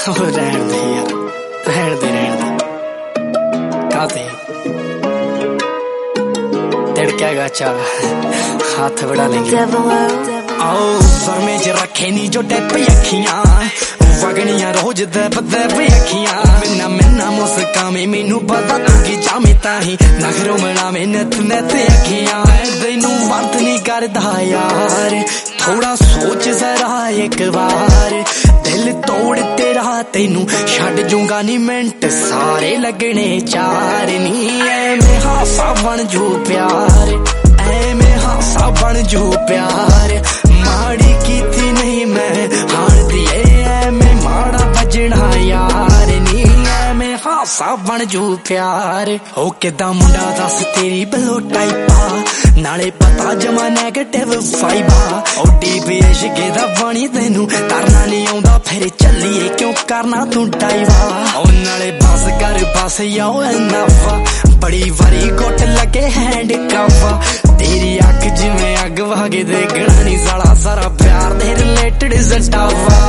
रहन दे यार, रहन दे काते तिड़क्या गाचा हाथ बढ़ा लेंगे। आओ सर में च रखे नी जो टैप अखियां वगनियां रोज दब दब अखियां मिन्ना मिन्ना मुस्कामे मैनू पता तू की जामे ताही नखरों मनावे नथ नथ अखियां तेनू वर्त नहीं करदा यार थोड़ा सोच जरा एक बार दिल तोड़ तेरा तेनू छड़ जूंगा नी मिंट सारे लगने चार नी ऐवें हासा बन जू प्यार ऐवें हासा बन जू प्यार माड़ी कीती नहीं मैं हार दिए ऐवें माड़ा बजना यार नी ऐवें हासा बन जू प्यार ओ किदा मुंडा दस तेरी बलो टाइपा नाले पता जमा नेगेटिव वाइबा ओ डीप इश्क दा पानी तेनू तरना नहीं आउंदा फिर चलिए क्यों करना तू डाइवा ओ नाले बस कर बस याओ एनफा बड़ी वारी गुट लगे हैंड कफा तेरी अख जिवें अग वागे देखना नहीं साला सारा प्यार दे रिलेटेड सटावा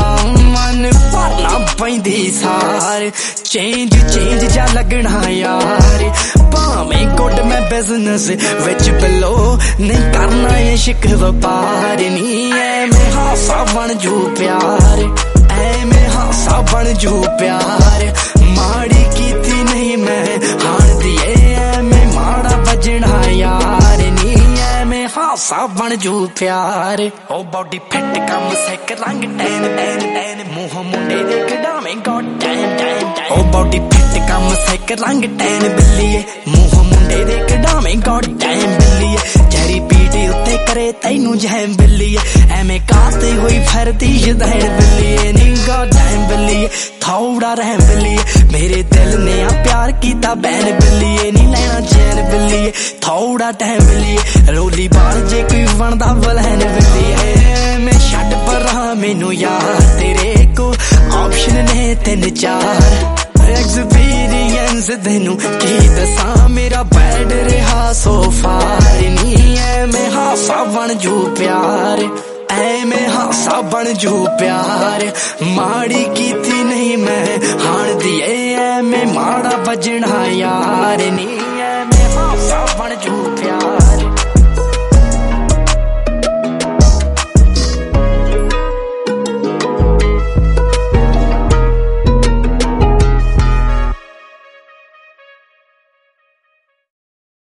मन भरना पैंदी सार चेंज चेंज जा लगना यार भावें गुड मैं बिजनेस विच बिलो नहीं करना इश्क व्यापार नी ऐवें हासा बन जू प्यार ऐवें हासा बन जू प्यार माड़ी कीती नहीं मैं हार दिए ऐवें माड़ा बजना यार नी ऐवें हासा बन जू प्यार ओ बॉडी फिट कम सिक रंग टैन टैन टैन मुंह मुंडे दे कढावें गॉड डैम डैम डैम ओ बॉडी फिट कम सिक रंग टैन बिल्लीए मुंह मुंडे दे कढावें गॉड डैम बिल्लीए जहरी पीटी उत्ते करे तैनू जैम बिल्लीए ऐवें काते हुई फिरदी शदैन बिल्लीए नी गॉड डैम बिल्लीए थोड़ा रहम बिल्लीए मेरे दिल ने आ प्यार कीता बैन बिल्लीए नी लेना चैन बिल्लीए थोड़ा टाइम बिल्लीए रोली बाल जे कोई बनदा बलैन बिल्लीए मैं छड्ड परां मैनू यार तेरे को ऑप्शन ने तीन चार एक्सपीरियंस तेनू की दसा मेरा बैड रहा सो फार नी ऐवें हासा बन जू प्यार ऐवें हासा बन जू प्यार माड़ी कीती नहीं मैं हार दिए ऐवें माड़ा बजना यार नी